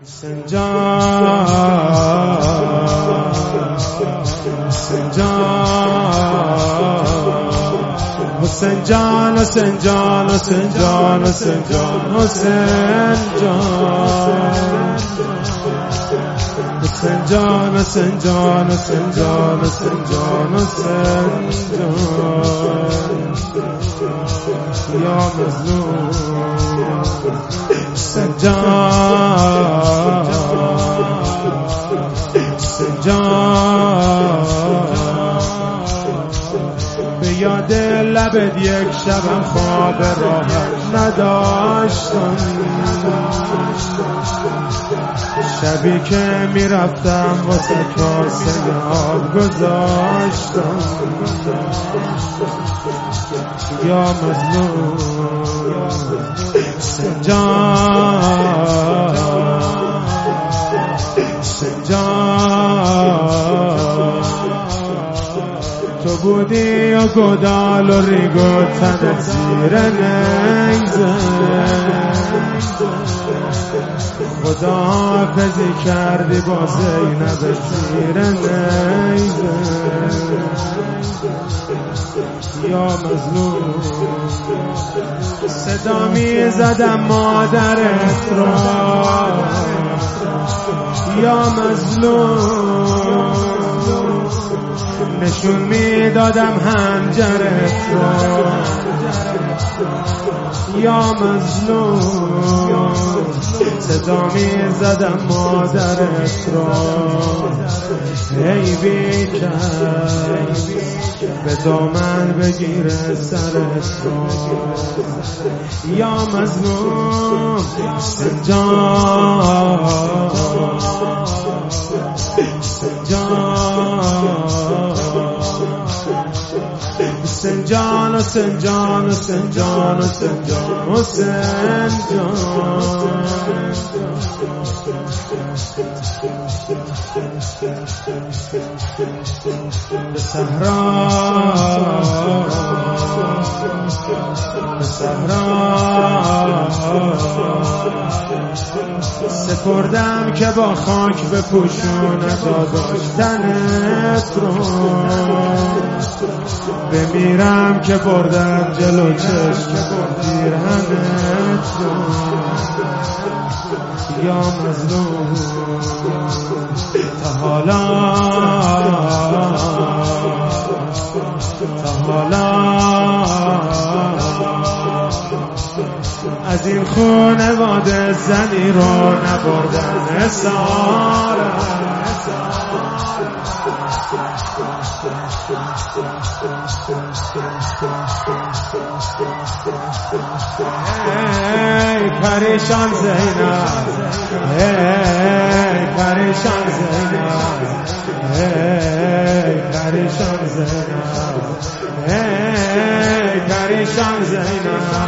حسین جان حسین جان حسین جان حسین جان حسین جان حسین جان حسین جان حسین جان حسین جان حسین جان حسین جان یا مظلوم حسین جان حسین جان به یاد لبت یک شبم خواب راحت نداشتم، شبی که میرفتم واسه کاسه آب گذاشتم یا مظلوم حسین جان حسین جان تو بودی و گدال و ریگ و تنت زیر نیزه خدا حافظی کردی با زینب زیر نیزه یا مظلوم صدا می زدم مادرت را یا مظلوم نشون می دادم حنجرت را یا مظلوم صدا می زدم مادرت را ای بیکر به دامن بگیر سرت را یا مظلوم حسین جان حسین جان حسین جان حسین جان حسین جان حسین جان به صحرا سپردم که با خاک به پوشونه داشتنت رو بمیرم که بردم جلو چشم پیرهنت رو یا مظلوم تا حالا از این خانواده زنی رو نبردن اسارت ای پریشان زینب ای پریشان زینب ای پریشان زینب ای پریشان زینب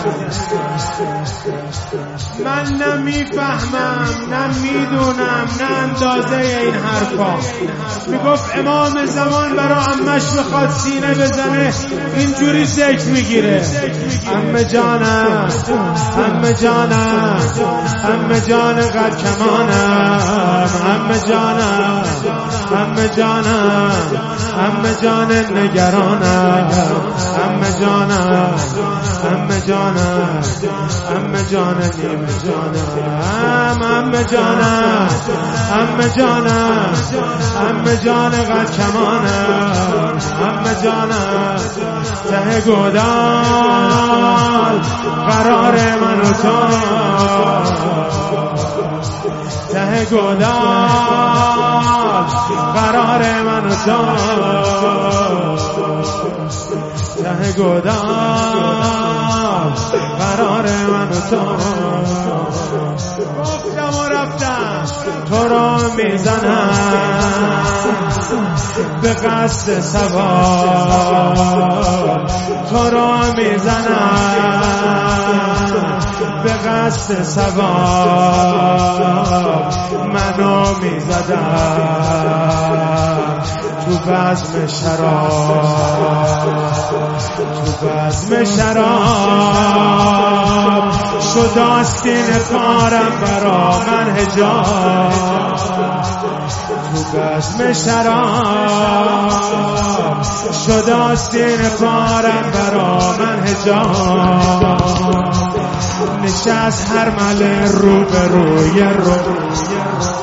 من نمیفهمم نمیدونم نه اندازه این حرفا میگفت امام زمان برا عمش بخواد سینه بزنه اینجوری ذکر میگیره عمه جانم عمه جانم عمه جان قد کمانم عمه جانم عمه جانم عمه جان نگرانم عمه جانم عمه جانم عمه جان نیمه جانم عمه جانم عمه جانم عمه جان قد کمانم عمه جانم ته گودال قرار من و تو ته گودال قرار من و تو ته گودال قرار من و تو گفتم و رفتم تو را میزنم به قصد سوار تو را میزنم به قصد سوار منو میزدم تو بزم شراب شد آستین کارم برا من حجاب تو بزم شراب شد آستین کارم برا من حجاب نشست هر مله رو به روی رو